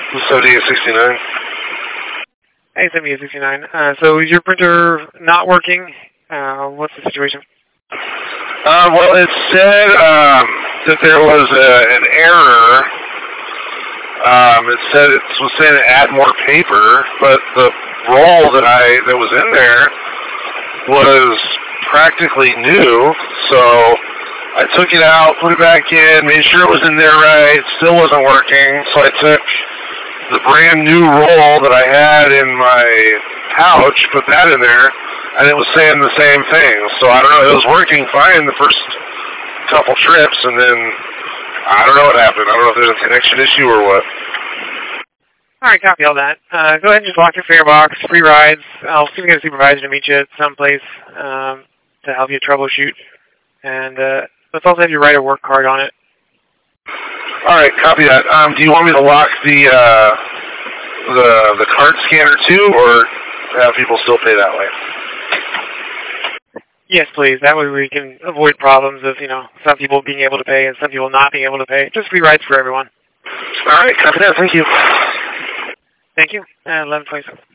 7869. Hey, 7869. So is your printer not working? What's the situation? Well, it said that there was an error. It said it was saying to add more paper, but the roll that was in there was practically new, so I took it out, put it back in, made sure it was in there right, still wasn't working, so I took the brand new roll that I had in my pouch, put that in there, and it was saying the same thing. So I don't know, it was working fine the first couple trips, and then I don't know what happened. I don't know if there's a connection issue or what. All right, copy all that. Go ahead and just lock your fare box, free rides. I'll see if we can get a supervisor to meet you at someplace to help you troubleshoot. And let's also have your right of work card on it. All right, copy that. Do you want me to lock the card scanner too, or have people still pay that way? Yes, please. That way we can avoid problems of, some people being able to pay and some people not being able to pay. Just free rides for everyone. All right, copy that. Thank you. Thank you. 11:27.